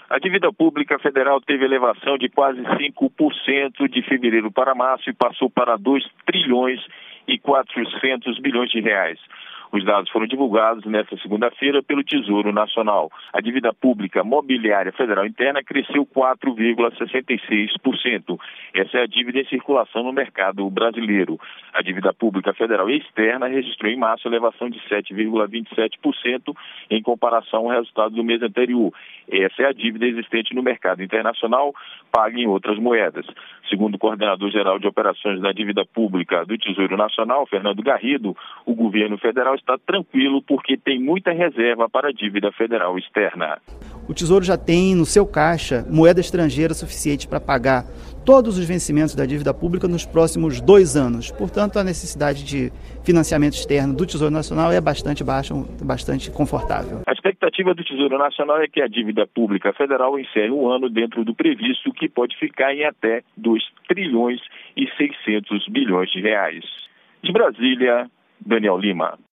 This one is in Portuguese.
A dívida pública federal teve elevação de quase 5% de fevereiro para março e passou para 2 trilhões e 400 bilhões de reais. Os dados foram divulgados nesta segunda-feira pelo Tesouro Nacional. A dívida pública mobiliária federal interna cresceu 4,66%. Essa é a dívida em circulação no mercado brasileiro. A dívida pública federal externa registrou em março elevação de 7,27% em comparação ao resultado do mês anterior. Essa é a dívida existente no mercado internacional, paga em outras moedas. Segundo o coordenador-geral de operações da dívida pública do Tesouro Nacional, Fernando Garrido, o governo federal está tranquilo porque tem muita reserva para a dívida federal externa. O Tesouro já tem no seu caixa moeda estrangeira suficiente para pagar todos os vencimentos da dívida pública nos próximos 2 anos. Portanto, a necessidade de financiamento externo do Tesouro Nacional é bastante baixa, bastante confortável. A expectativa do Tesouro Nacional é que a dívida pública federal encerre o ano dentro do previsto, que pode ficar em até 2 trilhões e 600 bilhões de reais. De Brasília, Daniel Lima.